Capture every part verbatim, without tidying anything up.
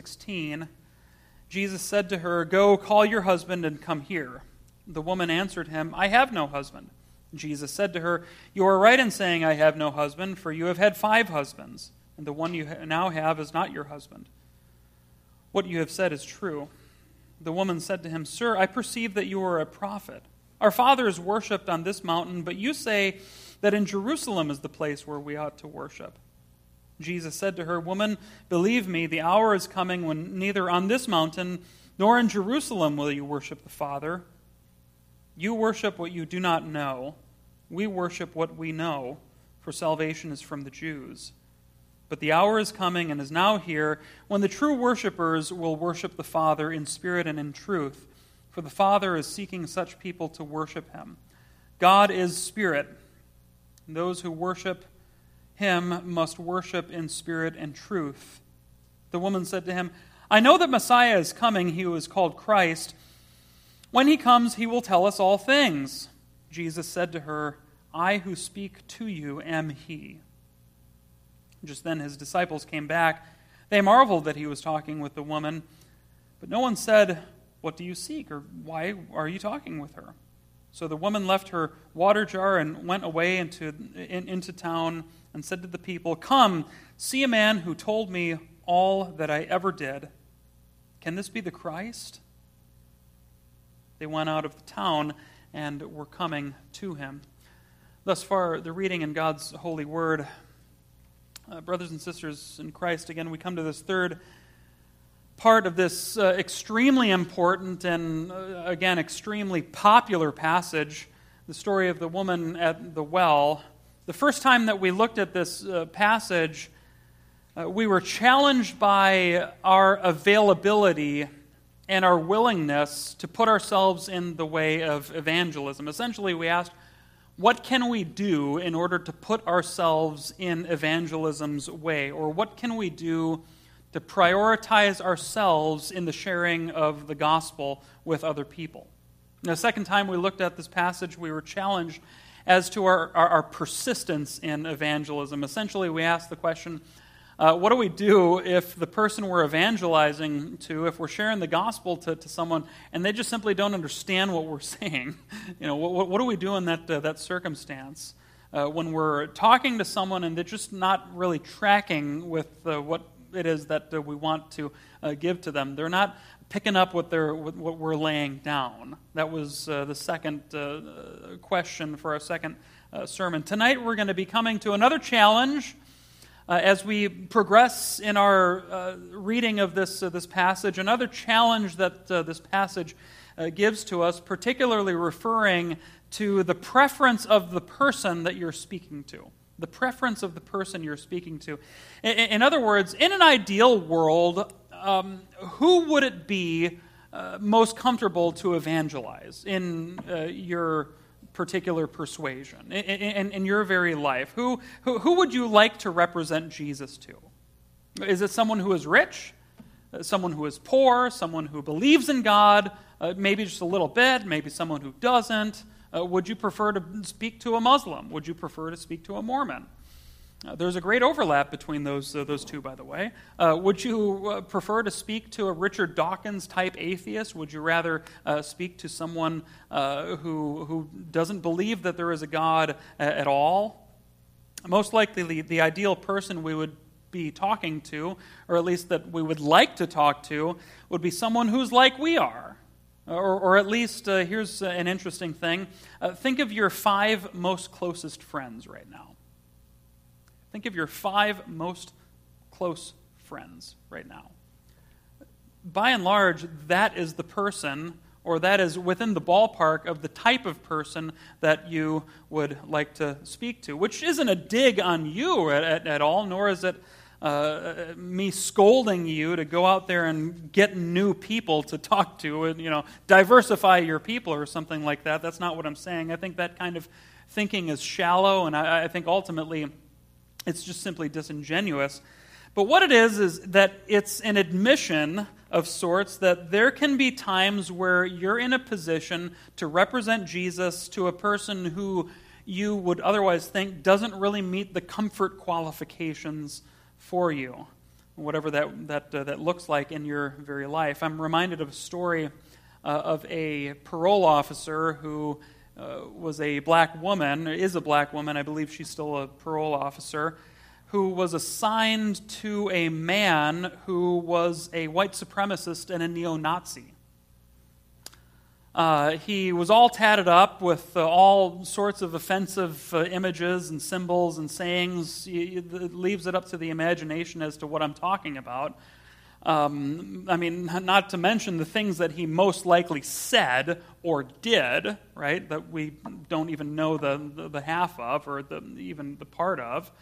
sixteen, Jesus said to her, "Go, call your husband and come here." The woman answered him, "I have no husband." Jesus said to her, "You are right in saying, 'I have no husband,' for you have had five husbands, and the one you now have is not your husband. What you have said is true." The woman said to him, "Sir, I perceive that you are a prophet. Our fathers worshipped on this mountain, but you say that in Jerusalem is the place where we ought to worship." Jesus said to her, "Woman, believe me, the hour is coming when neither on this mountain nor in Jerusalem will you worship the Father. You worship what you do not know. We worship what we know, for salvation is from the Jews. But the hour is coming and is now here when the true worshipers will worship the Father in spirit and in truth, for the Father is seeking such people to worship him. God is spirit, and those who worship him must worship in spirit and truth." The woman said to him, "I know that Messiah is coming, he who is called Christ. When he comes, he will tell us all things." Jesus said to her, "I who speak to you am he." Just then his disciples came back. They marveled that he was talking with the woman, but no one said, "What do you seek?" or "Why are you talking with her?" So the woman left her water jar and went away into, in, into town and said to the people, "Come, see a man who told me all that I ever did. Can this be the Christ?" They went out of the town and were coming to him. Thus far, the reading in God's holy word. Uh, brothers and sisters in Christ, again, we come to this third part of this uh, extremely important and, uh, again, extremely popular passage, the story of the woman at the well. The first time that we looked at this uh, passage, uh, we were challenged by our availability and our willingness to put ourselves in the way of evangelism. Essentially, we asked, what can we do in order to put ourselves in evangelism's way? Or what can we do to prioritize ourselves in the sharing of the gospel with other people? Now, the second time we looked at this passage, we were challenged as to our, our, our persistence in evangelism. Essentially, we asked the question, uh, what do we do if the person we're evangelizing to, if we're sharing the gospel to, to someone, and they just simply don't understand what we're saying? You know, what, what do we do in that, uh, that circumstance? Uh, when we're talking to someone and they're just not really tracking with uh, what it is that uh, we want to uh, give to them. They're not picking up what they're what we're laying down. That was uh, the second uh, question for our second uh, sermon. Tonight we're going to be coming to another challenge uh, as we progress in our uh, reading of this uh, this passage. Another challenge that uh, this passage uh, gives to us, particularly referring to the preference of the person that you're speaking to. The preference of the person you're speaking to. In, in other words, in an ideal world, um, who would it be uh, most comfortable to evangelize in uh, your particular persuasion, in, in, in your very life? Who, who, who would you like to represent Jesus to? Is it someone who is rich? Uh, someone who is poor? Someone who believes in God? Uh, maybe just a little bit? Maybe someone who doesn't? Uh, would you prefer to speak to a Muslim? Would you prefer to speak to a Mormon? Uh, there's a great overlap between those uh, those two, by the way. Uh, would you uh, prefer to speak to a Richard Dawkins type atheist? Would you rather uh, speak to someone uh, who who doesn't believe that there is a God a- at all? Most likely, the, the ideal person we would be talking to, or at least that we would like to talk to, would be someone who's like we are. Or, or at least, uh, here's an interesting thing. Uh, think of your five most closest friends right now. Think of your five most close friends right now. By and large, that is the person, or that is within the ballpark of the type of person that you would like to speak to, which isn't a dig on you at, at, at all, nor is it Uh, me scolding you to go out there and get new people to talk to and, you know, diversify your people or something like that. That's not what I'm saying. I think that kind of thinking is shallow, and I, I think ultimately it's just simply disingenuous. But what it is is that it's an admission of sorts that there can be times where you're in a position to represent Jesus to a person who you would otherwise think doesn't really meet the comfort qualifications for you. whatever that that uh, that looks like in your very life. I'm reminded of a story uh, of a parole officer who uh, was a black woman, is a black woman, I believe she's still a parole officer, who was assigned to a man who was a white supremacist and a neo-Nazi. Uh, he was all tatted up with uh, all sorts of offensive uh, images and symbols and sayings. It leaves it up to the imagination as to what I'm talking about. Um, I mean, not to mention the things that he most likely said or did, right, that we don't even know the, the, the half of or the, even the part of.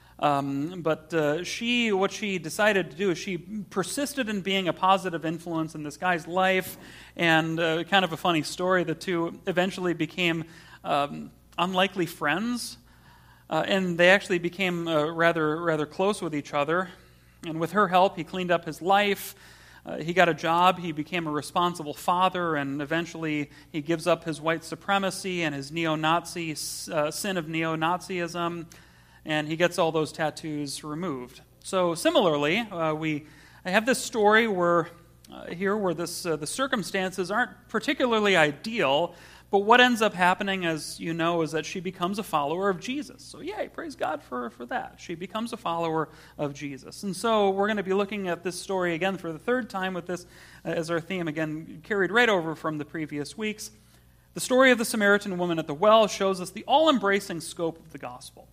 Um, but uh, she, what she decided to do is she persisted in being a positive influence in this guy's life, and uh, kind of a funny story, the two eventually became um, unlikely friends, uh, and they actually became uh, rather rather close with each other. And with her help, he cleaned up his life. Uh, he got a job. He became a responsible father, and eventually he gives up his white supremacy and his neo-Nazi uh, sin of neo-Nazism. And he gets all those tattoos removed. So similarly, uh, we have this story where uh, here where this uh, the circumstances aren't particularly ideal, but what ends up happening, as you know, is that she becomes a follower of Jesus. So yay, praise God for, for that. She becomes a follower of Jesus. And so we're going to be looking at this story again for the third time with this uh, as our theme, again, carried right over from the previous weeks. The story of the Samaritan woman at the well shows us the all-embracing scope of the gospel.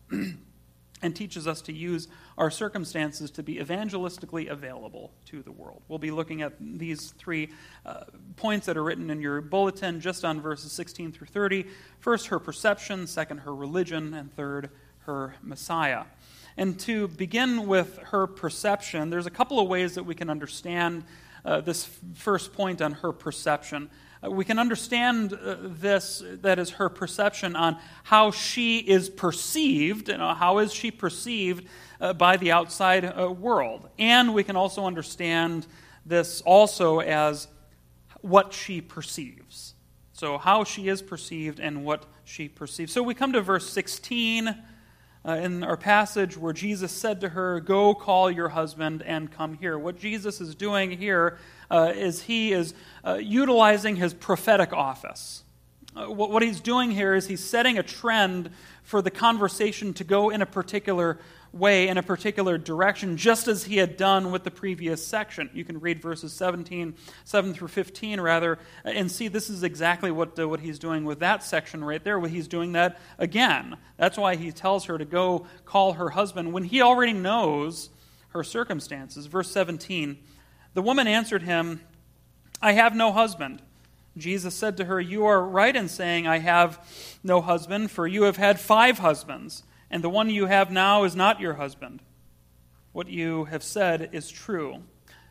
And teaches us to use our circumstances to be evangelistically available to the world. We'll be looking at these three uh, points that are written in your bulletin, just on verses sixteen through thirty. First, her perception. Second, her religion. And third, her Messiah. And to begin with her perception, there's a couple of ways that we can understand uh, this f- first point on her perception. Uh, we can understand uh, this, that is her perception on how she is perceived, you know, how is she perceived uh, by the outside uh, world. And we can also understand this also as what she perceives. So how she is perceived and what she perceives. So we come to verse sixteen uh, in our passage where Jesus said to her, "Go call your husband and come here." What Jesus is doing here Uh, is he is uh, utilizing his prophetic office. Uh, what, what he's doing here is he's setting a trend for the conversation to go in a particular way, in a particular direction, just as he had done with the previous section. You can read verses seventeen, seven through fifteen, rather, and see this is exactly what, uh, what he's doing with that section right there. He's doing that again. That's why he tells her to go call her husband when he already knows her circumstances. Verse seventeen, the woman answered him, "I have no husband." Jesus said to her, "You are right in saying, 'I have no husband,' for you have had five husbands, and the one you have now is not your husband. What you have said is true."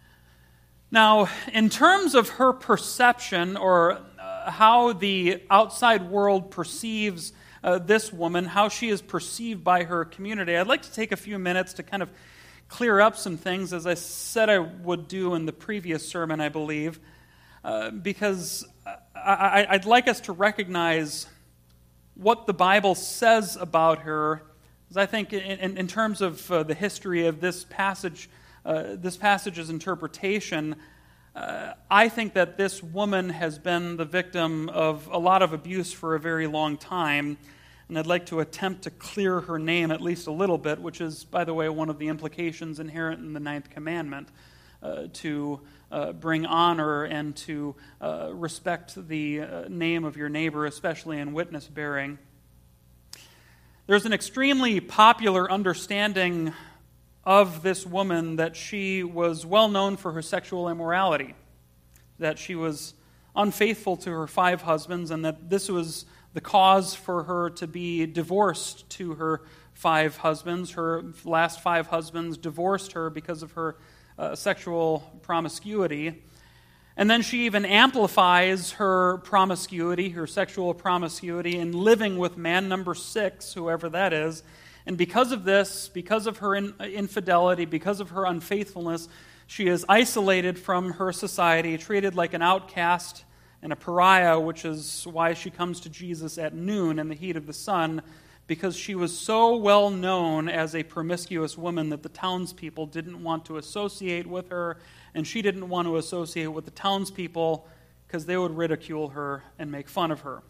Now, in terms of her perception, or uh, how the outside world perceives uh, this woman, how she is perceived by her community, I'd like to take a few minutes to kind of clear up some things, as I said I would do in the previous sermon, I believe, uh, because I, I, I'd like us to recognize what the Bible says about her. Because I think, in, in terms of uh, the history of this passage, uh, this passage's interpretation, uh, I think that this woman has been the victim of a lot of abuse for a very long time. And I'd like to attempt to clear her name at least a little bit, which is, by the way, one of the implications inherent in the ninth commandment, uh, to uh, bring honor and to uh, respect the uh, name of your neighbor, especially in witness bearing. There's an extremely popular understanding of this woman that she was well known for her sexual immorality, that she was unfaithful to her five husbands, and that this was the cause for her to be divorced to her five husbands. Her last five husbands divorced her because of her uh, sexual promiscuity. And then she even amplifies her promiscuity, her sexual promiscuity, in living with man number six, whoever that is. And because of this, because of her in, infidelity, because of her unfaithfulness, she is isolated from her society, treated like an outcast and a pariah, which is why she comes to Jesus at noon in the heat of the sun, because she was so well known as a promiscuous woman that the townspeople didn't want to associate with her, and she didn't want to associate with the townspeople because they would ridicule her and make fun of her.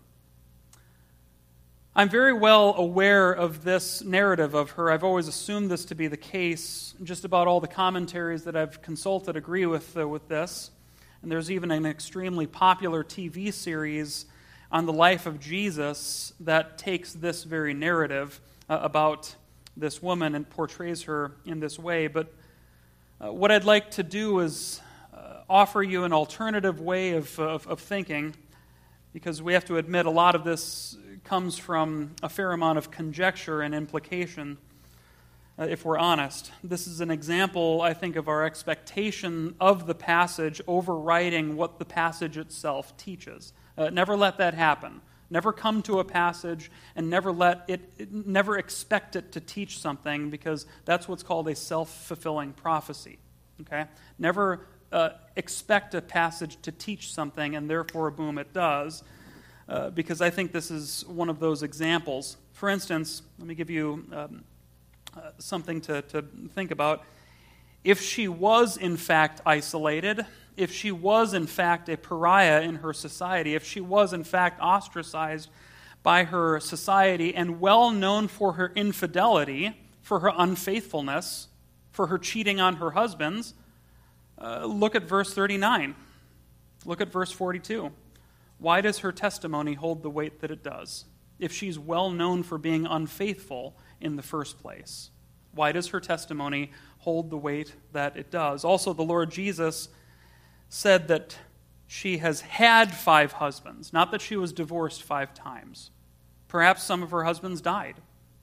I'm very well aware of this narrative of her. I've always assumed this to be the case. Just about all the commentaries that I've consulted agree with, uh, with this. And there's even an extremely popular T V series on the life of Jesus that takes this very narrative uh, about this woman and portrays her in this way. But uh, what I'd like to do is uh, offer you an alternative way of, of, of thinking, because we have to admit a lot of this comes from a fair amount of conjecture and implication, uh, if we're honest. This is an example, I think, of our expectation of the passage overriding what the passage itself teaches. Uh, never let that happen. Never come to a passage and never let it, it, never expect it to teach something, because that's what's called a self-fulfilling prophecy. Okay? Never uh, expect a passage to teach something and therefore, boom, it does. Uh, because I think this is one of those examples. For instance, let me give you um, uh, something to, to think about. If she was in fact isolated, if she was in fact a pariah in her society, if she was in fact ostracized by her society and well known for her infidelity, for her unfaithfulness, for her cheating on her husbands, uh, look at verse thirty-nine. Look at verse forty-two. Why does her testimony hold the weight that it does? If she's well known for being unfaithful in the first place, why does her testimony hold the weight that it does? Also, the Lord Jesus said that she has had five husbands, not that she was divorced five times. Perhaps some of her husbands died.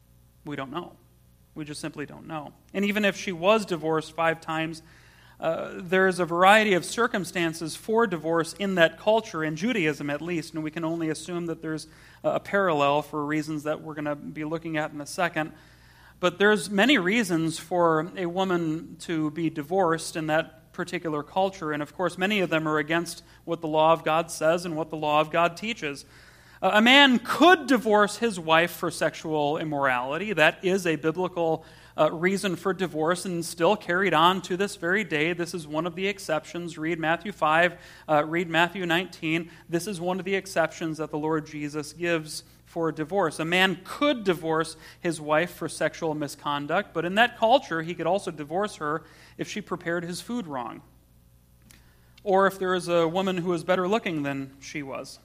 We don't know. We just simply don't know. And even if she was divorced five times, Uh, there's a variety of circumstances for divorce in that culture, in Judaism at least, and we can only assume that there's a parallel for reasons that we're going to be looking at in a second. But there's many reasons for a woman to be divorced in that particular culture, and of course many of them are against what the law of God says and what the law of God teaches. Uh, a man could divorce his wife for sexual immorality. That is a biblical Uh, reason for divorce, and still carried on to this very day. This is one of the exceptions. Read Matthew five, uh, read Matthew nineteen. This is one of the exceptions that the Lord Jesus gives for divorce. A man could divorce his wife for sexual misconduct, but in that culture, he could also divorce her if she prepared his food wrong, or if there is a woman who is better looking than she was,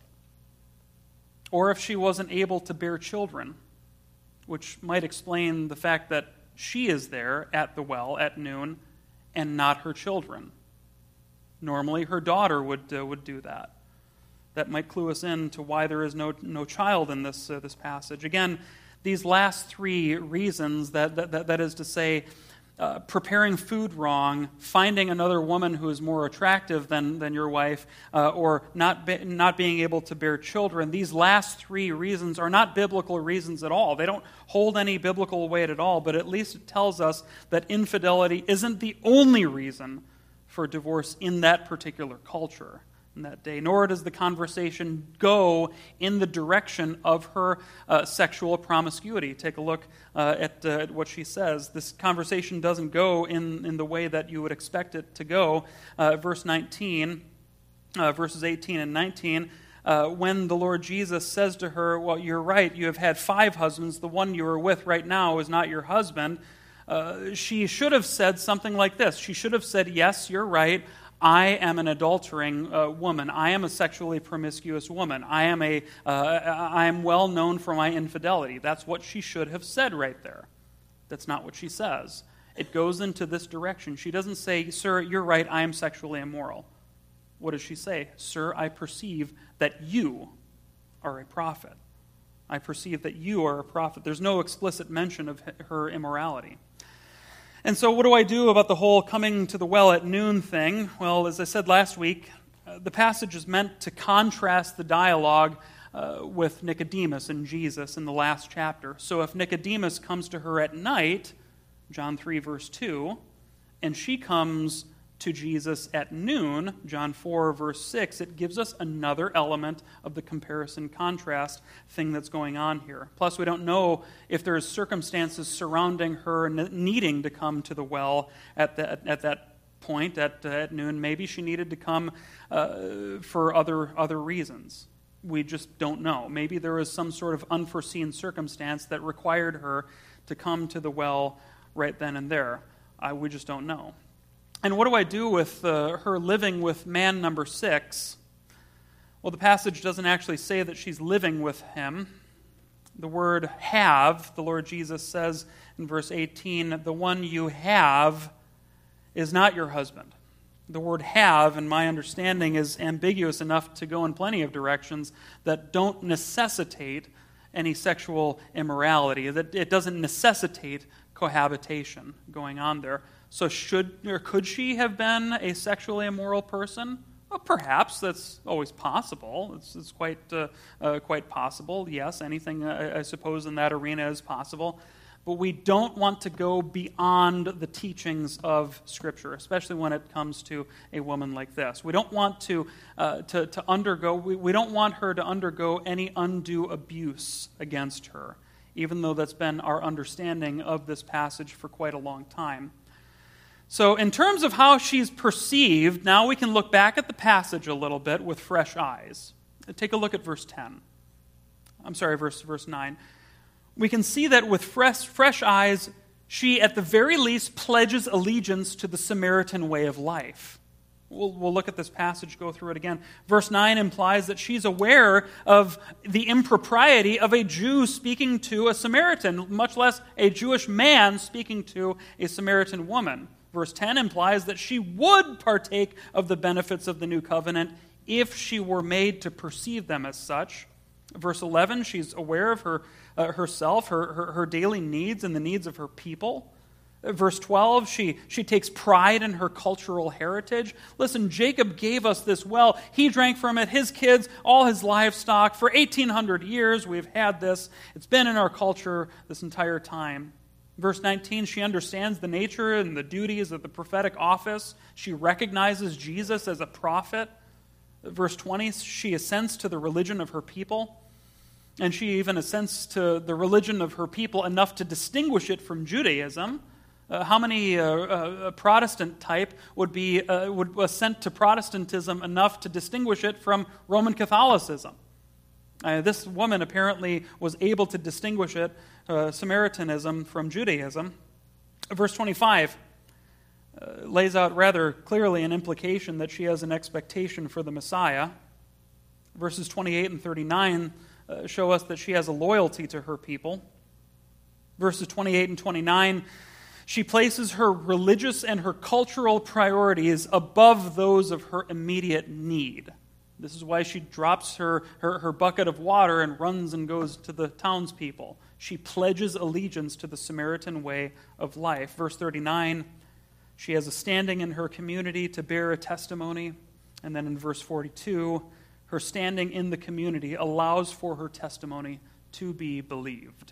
or if she wasn't able to bear children, which might explain the fact that she is there at the well at noon and not her children. Normally, her daughter would uh, would do that. That might clue us in to why there is no no child in this uh, this passage. Again, these last three reasons, that that, that is to say, uh, preparing food wrong, finding another woman who is more attractive than, than your wife, uh, or not be, not being able to bear children, these last three reasons are not biblical reasons at all. They don't hold any biblical weight at all, but at least it tells us that infidelity isn't the only reason for divorce in that particular culture, in that day, nor does the conversation go in the direction of her uh, sexual promiscuity. Take a look uh, at, uh, at what she says. This conversation doesn't go in, in the way that you would expect it to go. Uh, verse nineteen, uh, verses eighteen and nineteen, uh, when the Lord Jesus says to her, well, you're right, you have had five husbands, the one you are with right now is not your husband, uh, she should have said something like this. She should have said, yes, you're right, I am an adultering uh, woman. I am a sexually promiscuous woman. I am a. Uh, I am well known for my infidelity. That's what she should have said right there. That's not what she says. It goes into this direction. She doesn't say, sir, you're right, I am sexually immoral. What does she say? Sir, I perceive that you are a prophet. I perceive that you are a prophet. There's no explicit mention of her immorality. And so what do I do about the whole coming to the well at noon thing? Well, as I said last week, uh, the passage is meant to contrast the dialogue uh, with Nicodemus and Jesus in the last chapter. So if Nicodemus comes to her at night, John three, verse two, and she comes to Jesus at noon, John four, verse six, it gives us another element of the comparison-contrast thing that's going on here. Plus, we don't know if there's circumstances surrounding her needing to come to the well at that, at that point, at, uh, at noon. Maybe she needed to come uh, for other, other reasons. We just don't know. Maybe there was some sort of unforeseen circumstance that required her to come to the well right then and there. I, we just don't know. And what do I do with uh, her living with man number six? Well, the passage doesn't actually say that she's living with him. The word have, the Lord Jesus says in verse eighteen, the one you have is not your husband. The word have, in my understanding, is ambiguous enough to go in plenty of directions that don't necessitate any sexual immorality, that it doesn't necessitate cohabitation going on there. So should or could she have been a sexually immoral person? Well, perhaps. That's always possible. It's, it's quite uh, uh, quite possible. Yes, anything, uh, I suppose, in that arena is possible. But we don't want to go beyond the teachings of Scripture, especially when it comes to a woman like this. We don't want to uh, to, to undergo. We, we don't want her to undergo any undue abuse against her, even though that's been our understanding of this passage for quite a long time. So in terms of how she's perceived, now we can look back at the passage a little bit with fresh eyes. Take a look at verse ten. I'm sorry, verse, verse nine. We can see that with fresh, fresh eyes, she at the very least pledges allegiance to the Samaritan way of life. We'll, we'll look at this passage, go through it again. Verse nine implies that she's aware of the impropriety of a Jew speaking to a Samaritan, much less a Jewish man speaking to a Samaritan woman. Verse ten implies that she would partake of the benefits of the new covenant if she were made to perceive them as such. Verse eleven, she's aware of her uh, herself, her, her, her daily needs and the needs of her people. Verse twelve, she, she takes pride in her cultural heritage. Listen, Jacob gave us this well. He drank from it, his kids, all his livestock. For eighteen hundred years we've had this. It's been in our culture this entire time. Verse nineteen, she understands the nature and the duties of the prophetic office. She recognizes Jesus as a prophet. Verse twenty, she assents to the religion of her people. And she even assents to the religion of her people enough to distinguish it from Judaism. Uh, how many uh, uh, Protestant type would be uh, would assent to Protestantism enough to distinguish it from Roman Catholicism? Uh, this woman apparently was able to distinguish it, uh, Samaritanism, from Judaism. Verse twenty-five uh, lays out rather clearly an implication that she has an expectation for the Messiah. Verses twenty-eight and thirty-nine uh, show us that she has a loyalty to her people. Verses twenty-eight and twenty-nine, she places her religious and her cultural priorities above those of her immediate need. This is why she drops her, her, her bucket of water and runs and goes to the townspeople. She pledges allegiance to the Samaritan way of life. Verse thirty-nine, she has a standing in her community to bear a testimony. And then in verse forty-two, her standing in the community allows for her testimony to be believed.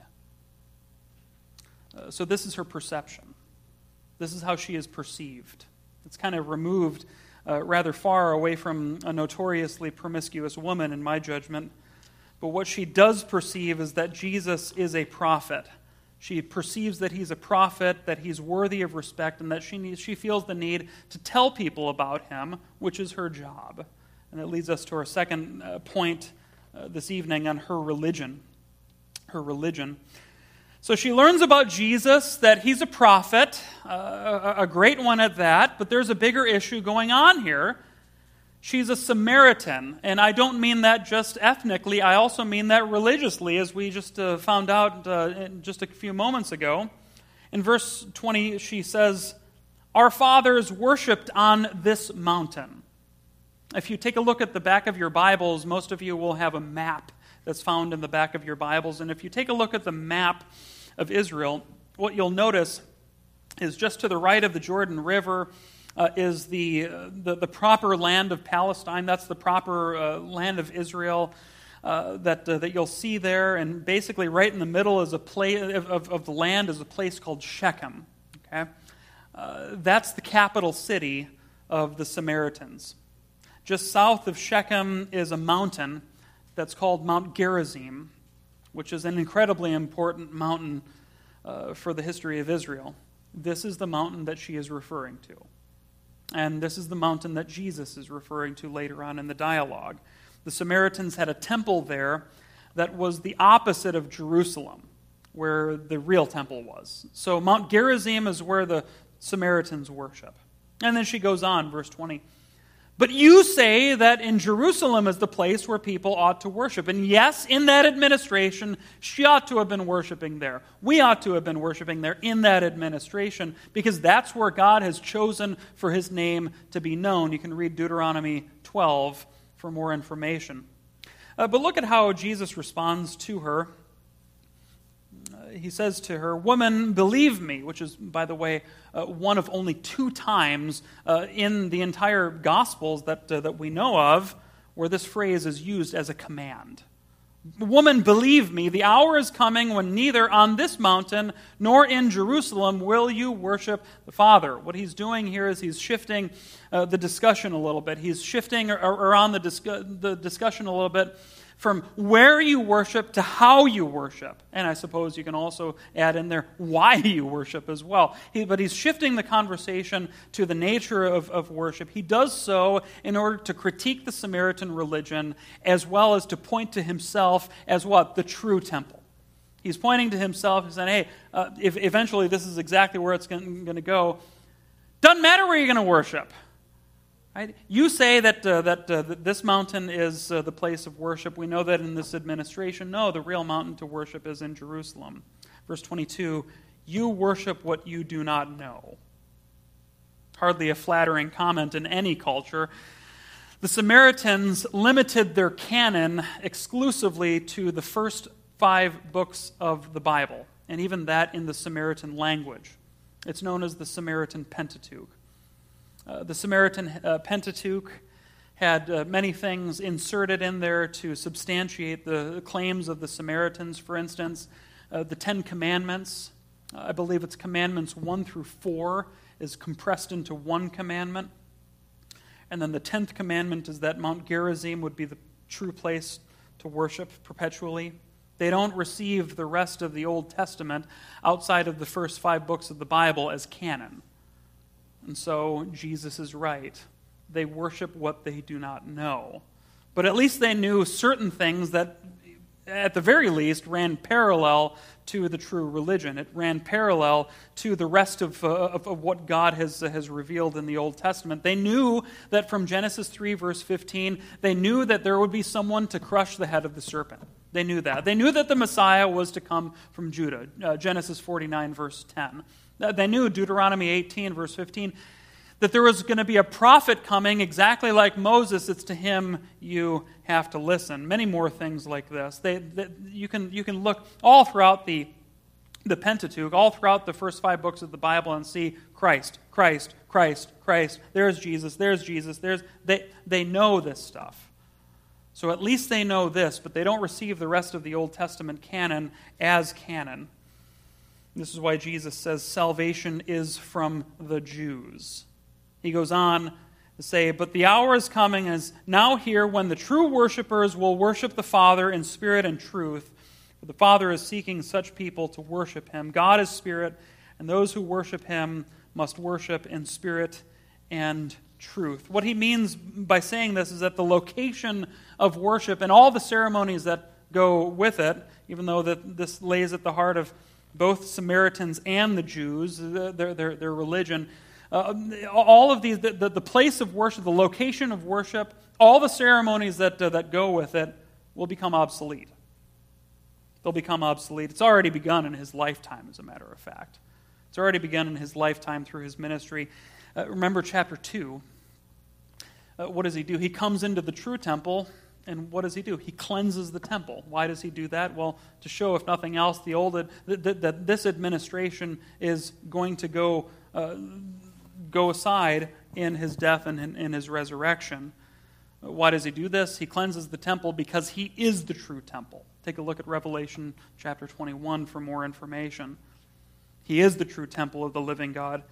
Uh, so this is her perception. This is how she is perceived. It's kind of removed Uh, rather far away from a notoriously promiscuous woman, in my judgment. But what she does perceive is that Jesus is a prophet. She perceives that he's a prophet, that he's worthy of respect, and that she needs, she feels the need to tell people about him, which is her job. And that leads us to our second uh, point uh, this evening on her religion. Her religion. So she learns about Jesus, that he's a prophet, uh, a great one at that, but there's a bigger issue going on here. She's a Samaritan, and I don't mean that just ethnically, I also mean that religiously, as we just uh, found out uh, just a few moments ago. In verse twenty, she says, "Our fathers worshipped on this mountain." If you take a look at the back of your Bibles, most of you will have a map that's found in the back of your Bibles. And if you take a look at the map of Israel, what you'll notice is just to the right of the Jordan River uh, is the, uh, the the proper land of Palestine. That's the proper uh, land of Israel uh, that uh, that you'll see there. And basically, right in the middle is a place of, of the land is a place called Shechem. Okay, uh, that's the capital city of the Samaritans. Just south of Shechem is a mountain that's called Mount Gerizim, which is an incredibly important mountain uh, for the history of Israel. This is the mountain that she is referring to. And this is the mountain that Jesus is referring to later on in the dialogue. The Samaritans had a temple there that was the opposite of Jerusalem, where the real temple was. So Mount Gerizim is where the Samaritans worship. And then she goes on, verse twenty. But you say that in Jerusalem is the place where people ought to worship. And yes, in that administration, she ought to have been worshiping there. We ought to have been worshiping there in that administration, because that's where God has chosen for his name to be known. You can read Deuteronomy twelve for more information. Uh, but look at how Jesus responds to her. Uh, he says to her, "Woman, believe me," which is, by the way, uh, one of only two times uh, in the entire Gospels that, uh, that we know of where this phrase is used as a command. "Woman, believe me, the hour is coming when neither on this mountain nor in Jerusalem will you worship the Father." What he's doing here is he's shifting uh, the discussion a little bit. He's shifting around the, discu- the discussion a little bit from where you worship to how you worship. And I suppose you can also add in there why you worship as well. He, but he's shifting the conversation to the nature of, of worship. He does so in order to critique the Samaritan religion as well as to point to himself as what? The true temple. He's pointing to himself and saying, hey, uh, if eventually this is exactly where it's going to go. Doesn't matter where you're going to worship. Right? You say that uh, that, uh, that this mountain is uh, the place of worship. We know that in this administration. No, the real mountain to worship is in Jerusalem. Verse twenty-two, you worship what you do not know. Hardly a flattering comment in any culture. The Samaritans limited their canon exclusively to the first five books of the Bible, and even that in the Samaritan language. It's known as the Samaritan Pentateuch. Uh, the Samaritan uh, Pentateuch had uh, many things inserted in there to substantiate the claims of the Samaritans. For instance, uh, the Ten Commandments, uh, I believe it's commandments one through four, is compressed into one commandment. And then the tenth commandment is that Mount Gerizim would be the true place to worship perpetually. They don't receive the rest of the Old Testament outside of the first five books of the Bible as canon. And so Jesus is right. They worship what they do not know. But at least they knew certain things that, at the very least, ran parallel to the true religion. It ran parallel to the rest of, uh, of, of what God has, uh, has revealed in the Old Testament. They knew that from Genesis three, verse fifteen, they knew that there would be someone to crush the head of the serpent. They knew that. They knew that the Messiah was to come from Judah. Uh, Genesis forty-nine, verse ten. They knew, Deuteronomy eighteen, verse fifteen, that there was going to be a prophet coming exactly like Moses. It's to him you have to listen. Many more things like this. They, they, you can, you can look all throughout the, the Pentateuch, all throughout the first five books of the Bible and see Christ, Christ, Christ, Christ. There's Jesus, there's Jesus. There's they, they know this stuff. So at least they know this, but they don't receive the rest of the Old Testament canon as canon. This is why Jesus says salvation is from the Jews. He goes on to say, but the hour is coming, is now here, when the true worshipers will worship the Father in spirit and truth. For the Father is seeking such people to worship him. God is spirit, and those who worship him must worship in spirit and truth. What he means by saying this is that the location of worship and all the ceremonies that go with it, even though that this lays at the heart of both Samaritans and the Jews, their, their, their religion, uh, all of these, the, the, the place of worship, the location of worship, all the ceremonies that, uh, that go with it will become obsolete. They'll become obsolete. It's already begun in his lifetime, as a matter of fact. It's already begun in his lifetime through his ministry. Uh, remember chapter two. Uh, what does he do? He comes into the true temple, and what does he do? He cleanses the temple. Why does he do that? Well, to show, if nothing else, the old that, that, that this administration is going to go uh, go aside in his death and in, in his resurrection. Why does he do this? He cleanses the temple because he is the true temple. Take a look at Revelation chapter twenty-one for more information. He is the true temple of the living God.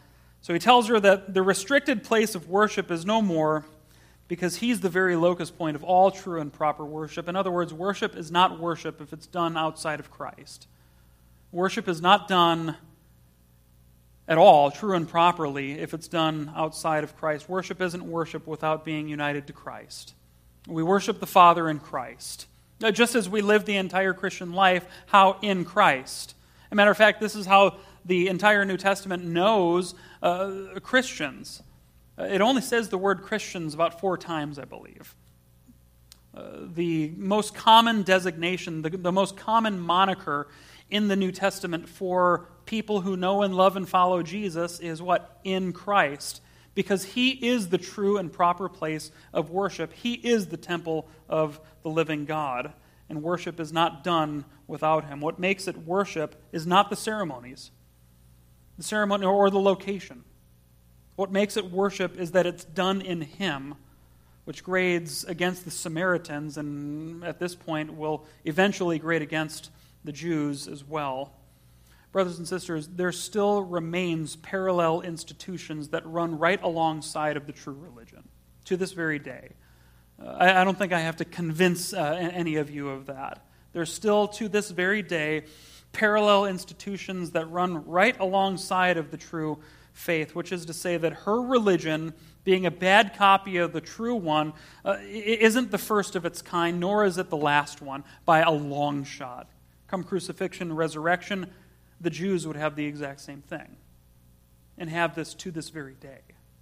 So he tells her that the restricted place of worship is no more, because he's the very locus point of all true and proper worship. In other words, worship is not worship if it's done outside of Christ. Worship is not done at all, true and properly, if it's done outside of Christ. Worship isn't worship without being united to Christ. We worship the Father in Christ. Just as we live the entire Christian life, how in Christ. As a matter of fact, this is how the entire New Testament knows uh, Christians. Uh, it only says the word Christians about four times, I believe. Uh, the most common designation, the, the most common moniker in the New Testament for people who know and love and follow Jesus is what? In Christ. Because he is the true and proper place of worship. He is the temple of the living God. And worship is not done without him. What makes it worship is not the ceremonies, the ceremony or the location. What makes it worship is that it's done in him, which grades against the Samaritans, and at this point will eventually grade against the Jews as well. Brothers and sisters, there still remains parallel institutions that run right alongside of the true religion to this very day. Uh, I, I don't think I have to convince uh, any of you of that. There's still, to this very day, parallel institutions that run right alongside of the true faith, which is to say that her religion, being a bad copy of the true one, uh, isn't the first of its kind, nor is it the last one, by a long shot. Come crucifixion and resurrection, the Jews would have the exact same thing, and have this to this very day.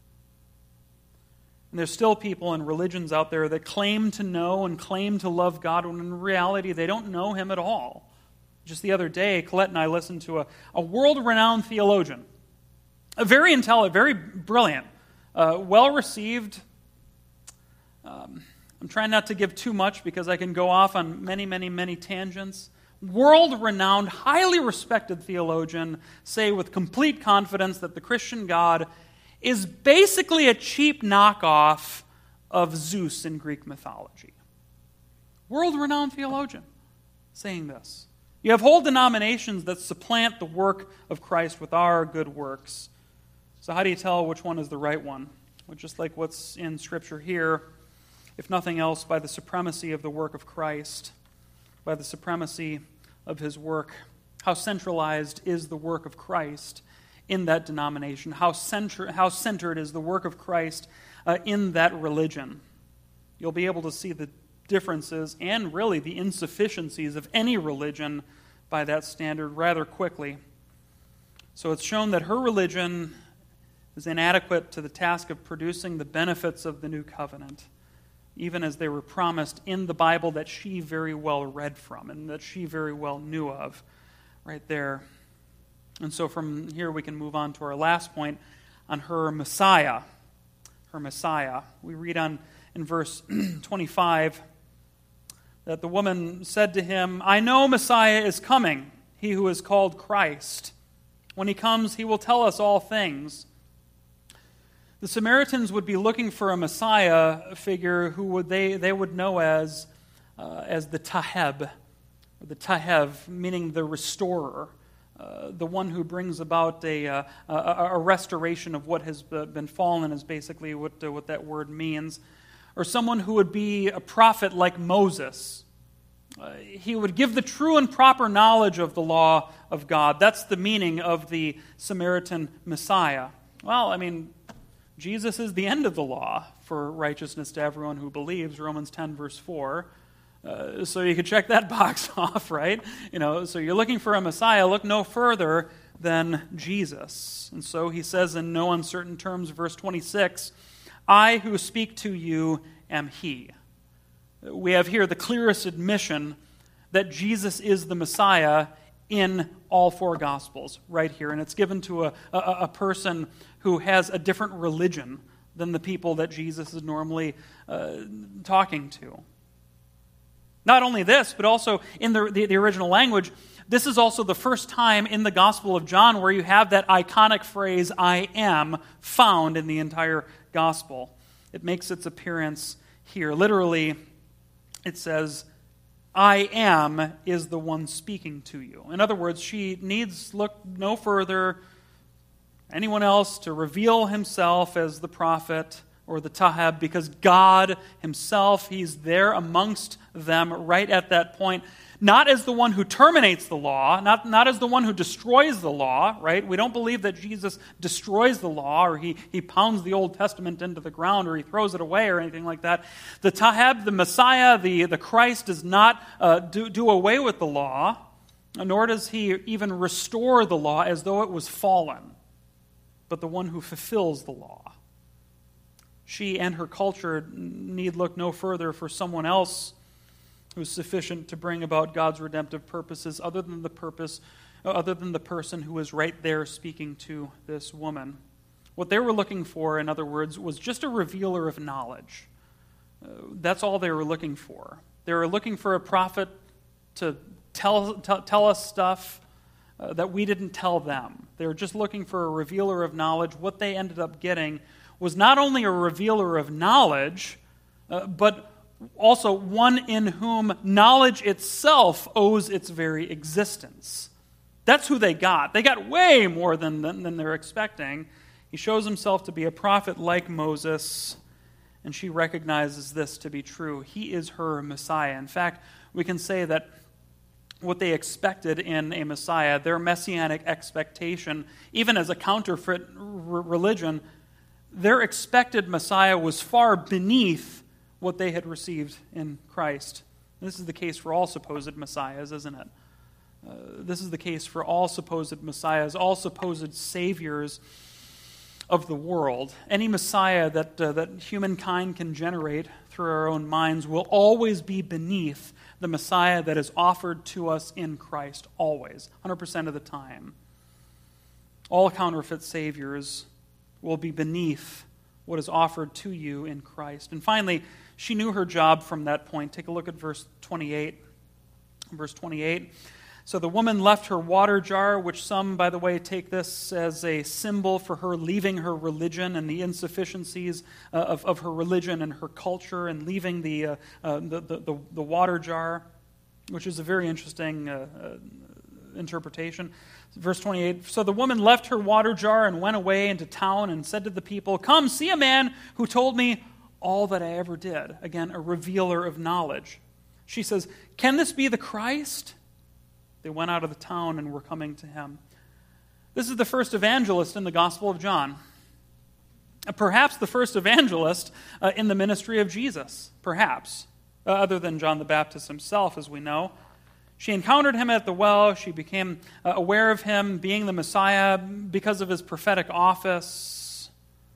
And there's still people and religions out there that claim to know and claim to love God, when in reality they don't know him at all. Just the other day, Colette and I listened to a, a world-renowned theologian, a very intelligent, very brilliant, uh, well-received. Um, I'm trying not to give too much because I can go off on many, many, many tangents. World-renowned, highly respected theologian say with complete confidence that the Christian God is basically a cheap knockoff of Zeus in Greek mythology. World-renowned theologian saying this. You have whole denominations that supplant the work of Christ with our good works. So how do you tell which one is the right one? Well, just like what's in Scripture here, if nothing else, by the supremacy of the work of Christ, by the supremacy of his work. How centralized is the work of Christ in that denomination? How, centra- how centered is the work of Christ uh, in that religion? You'll be able to see the differences and really the insufficiencies of any religion by that standard rather quickly. So it's shown that her religion is inadequate to the task of producing the benefits of the new covenant, even as they were promised in the Bible that she very well read from and that she very well knew of right there. And so from here we can move on to our last point on her Messiah. Her Messiah. We read on in verse twenty-five that the woman said to him, I know Messiah is coming, he who is called Christ. When he comes, he will tell us all things. The Samaritans would be looking for a Messiah figure who would they, they would know as, uh, as the Taheb, or the Tahev, meaning the restorer, uh, the one who brings about a, uh, a, a restoration of what has been fallen is basically what, uh, what that word means. Or someone who would be a prophet like Moses. Uh, he would give the true and proper knowledge of the law of God. That's the meaning of the Samaritan Messiah. Well, I mean, Jesus is the end of the law for righteousness to everyone who believes, Romans ten, verse four. Uh, so you could check that box off, right? You know, so you're looking for a Messiah, look no further than Jesus. And so he says in no uncertain terms, verse twenty-six, I who speak to you am he. We have here the clearest admission that Jesus is the Messiah in all four Gospels, right here. And it's given to a, a, a person who has a different religion than the people that Jesus is normally uh, talking to. Not only this, but also in the, the, the original language, this is also the first time in the Gospel of John where you have that iconic phrase, I am, found in the entire Gospel. It makes its appearance here. Literally, it says, I am is the one speaking to you. In other words, she needs look no further, anyone else to reveal himself as the prophet or the Taheb, because God himself, he's there amongst them right at that point, not as the one who terminates the law, not, not as the one who destroys the law, right? We don't believe that Jesus destroys the law, or he, he pounds the Old Testament into the ground, or he throws it away, or anything like that. The Taheb, the Messiah, the, the Christ, does not uh, do, do away with the law, nor does he even restore the law as though it was fallen, but the one who fulfills the law. She and her culture need look no further for someone else who's sufficient to bring about God's redemptive purposes other than the purpose, other than the person who is right there speaking to this woman. What they were looking for, in other words, was just a revealer of knowledge. Uh, that's all they were looking for. They were looking for a prophet to tell, tell, tell us stuff uh, that we didn't tell them. They were just looking for a revealer of knowledge. What they ended up getting was not only a revealer of knowledge, uh, but also one in whom knowledge itself owes its very existence. That's who they got. They got way more than, than, than they're expecting. He shows himself to be a prophet like Moses, and she recognizes this to be true. He is her Messiah. In fact, we can say that what they expected in a Messiah, their messianic expectation, even as a counterfeit r- religion, their expected Messiah was far beneath what they had received in Christ. This is the case for all supposed messiahs, isn't it? Uh, this is the case for all supposed messiahs, all supposed saviors of the world. Any messiah that, uh, that humankind can generate through our own minds will always be beneath the Messiah that is offered to us in Christ, always, one hundred percent of the time. All counterfeit saviors will be beneath what is offered to you in Christ. And finally, she knew her job from that point. Take a look at verse twenty-eight. Verse twenty-eight. So the woman left her water jar, which some, by the way, take this as a symbol for her leaving her religion and the insufficiencies uh, of, of her religion and her culture, and leaving the, uh, uh, the, the, the water jar, which is a very interesting uh, uh, interpretation. Verse twenty-eight, so the woman left her water jar and went away into town and said to the people, "Come, see a man who told me all that I ever did." Again, a revealer of knowledge. She says, "Can this be the Christ?" They went out of the town and were coming to him. This is the first evangelist in the Gospel of John. Perhaps the first evangelist uh, in the ministry of Jesus. Perhaps. Uh, other than John the Baptist himself, as we know. She encountered him at the well. She became uh, aware of him being the Messiah because of his prophetic office.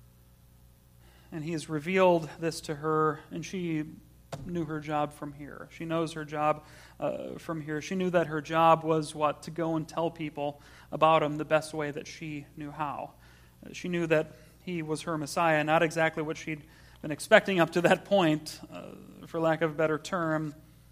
And he has revealed this to her, and she knew her job from here. She knows her job uh, from here. She knew that her job was what? To go and tell people about him the best way that she knew how. Uh, she knew that he was her Messiah, not exactly what she'd been expecting up to that point, uh, for lack of a better term.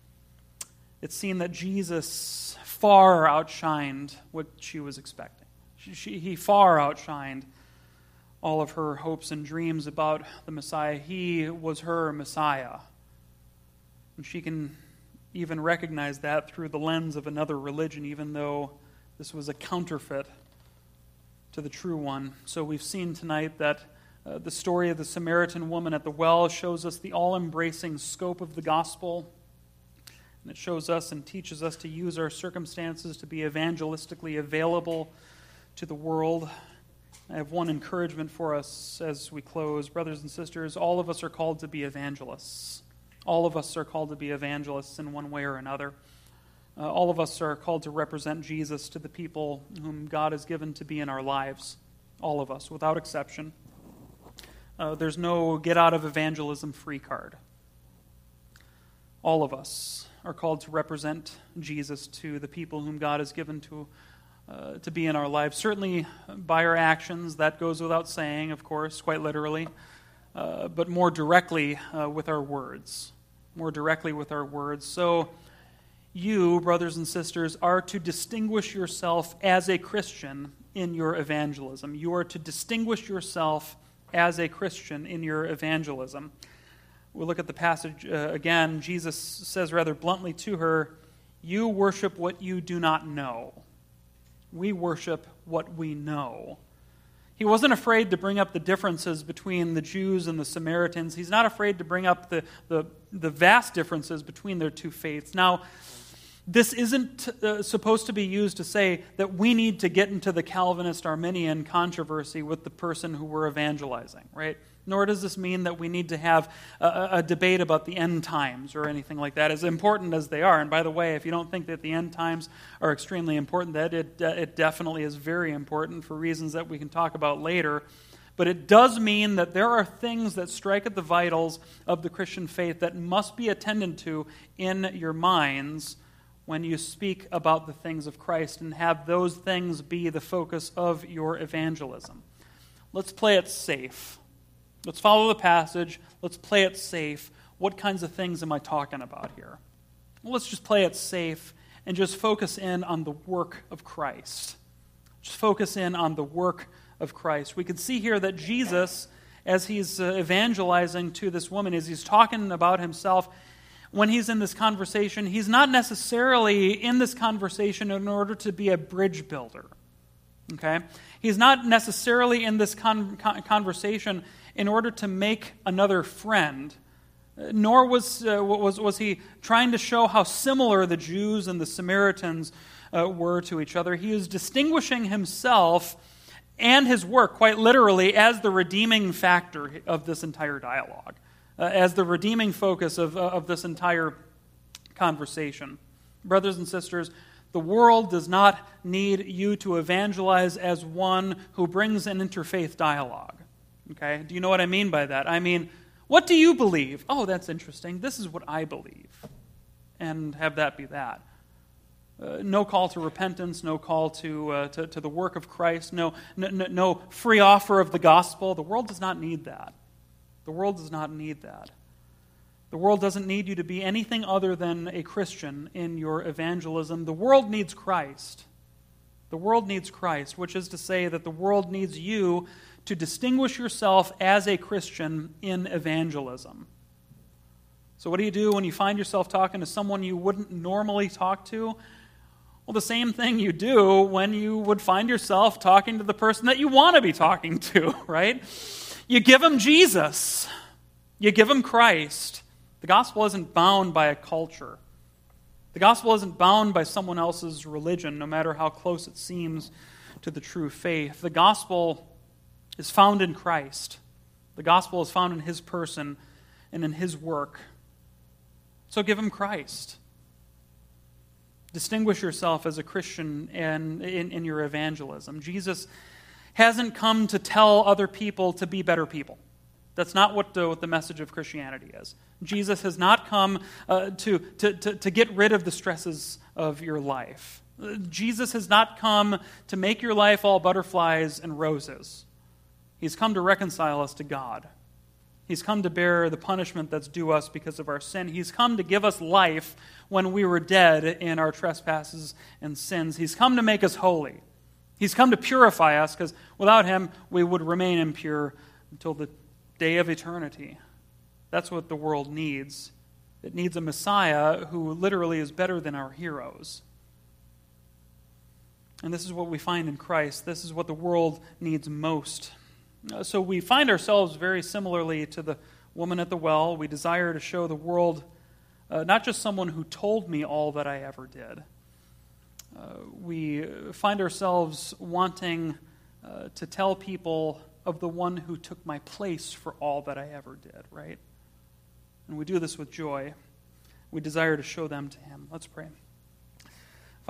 It seemed that Jesus far outshined what she was expecting. She, she, he far outshined all of her hopes and dreams about the Messiah. He was her Messiah. And she can even recognize that through the lens of another religion, even though this was a counterfeit to the true one. So we've seen tonight that uh, the story of the Samaritan woman at the well shows us the all-embracing scope of the gospel. And it shows us and teaches us to use our circumstances to be evangelistically available to the world. I have one encouragement for us as we close. Brothers and sisters, all of us are called to be evangelists. All of us are called to be evangelists in one way or another. Uh, all of us are called to represent Jesus to the people whom God has given to be in our lives. All of us, without exception. Uh, there's no get-out-of-evangelism free card. All of us are called to represent Jesus to the people whom God has given to uh, to be in our lives. Certainly by our actions, that goes without saying, of course, quite literally, uh, but more directly uh, with our words. More directly with our words. So you, brothers and sisters, are to distinguish yourself as a Christian in your evangelism. You are to distinguish yourself as a Christian in your evangelism. We'll look at the passage uh, again. Jesus says rather bluntly to her, "You worship what you do not know. We worship what we know." He wasn't afraid to bring up the differences between the Jews and the Samaritans. He's not afraid to bring up the, the, the vast differences between their two faiths. Now, this isn't uh, supposed to be used to say that we need to get into the Calvinist-Arminian controversy with the person who we're evangelizing, right? Nor does this mean that we need to have a, a debate about the end times or anything like that, as important as they are. And by the way, if you don't think that the end times are extremely important, that it, uh, it definitely is very important for reasons that we can talk about later. But it does mean that there are things that strike at the vitals of the Christian faith that must be attended to in your minds when you speak about the things of Christ, and have those things be the focus of your evangelism. Let's play it safe. Let's follow the passage. Let's play it safe. What kinds of things am I talking about here? Well, let's just play it safe and just focus in on the work of Christ. Just focus in on the work of Christ. We can see here that Jesus, as he's uh, evangelizing to this woman, as he's talking about himself, when he's in this conversation, he's not necessarily in this conversation in order to be a bridge builder. Okay? He's not necessarily in this con- con- conversation in order to make another friend, nor was, uh, was, was he trying to show how similar the Jews and the Samaritans uh, were to each other. He is distinguishing himself and his work, quite literally, as the redeeming factor of this entire dialogue, uh, as the redeeming focus of, uh, of this entire conversation. Brothers and sisters, the world does not need you to evangelize as one who brings an interfaith dialogue. Okay? Do you know what I mean by that? I mean, what do you believe? Oh, that's interesting. This is what I believe. And have that be that. Uh, no call to repentance, no call to, uh, to to the work of Christ, no, no no free offer of the gospel. The world does not need that. The world does not need that. The world doesn't need you to be anything other than a Christian in your evangelism. The world needs Christ. The world needs Christ, which is to say that the world needs you to distinguish yourself as a Christian in evangelism. So what do you do when you find yourself talking to someone you wouldn't normally talk to? Well, the same thing you do when you would find yourself talking to the person that you want to be talking to, right? You give them Jesus. You give them Christ. The gospel isn't bound by a culture. The gospel isn't bound by someone else's religion, no matter how close it seems to the true faith. The gospel is found in Christ. The gospel is found in his person and in his work. So give him Christ. Distinguish yourself as a Christian in, in, in your evangelism. Jesus hasn't come to tell other people to be better people. That's not what the, what the message of Christianity is. Jesus has not come uh, to, to, to, to get rid of the stresses of your life. Jesus has not come to make your life all butterflies and roses. He's come to reconcile us to God. He's come to bear the punishment that's due us because of our sin. He's come to give us life when we were dead in our trespasses and sins. He's come to make us holy. He's come to purify us, because without him, we would remain impure until the day of eternity. That's what the world needs. It needs a Messiah who literally is better than our heroes. And this is what we find in Christ. This is what the world needs most. So we find ourselves very similarly to the woman at the well. We desire to show the world uh, not just someone who told me all that I ever did. Uh, we find ourselves wanting uh, to tell people of the one who took my place for all that I ever did, right? And we do this with joy. We desire to show them to him. Let's pray.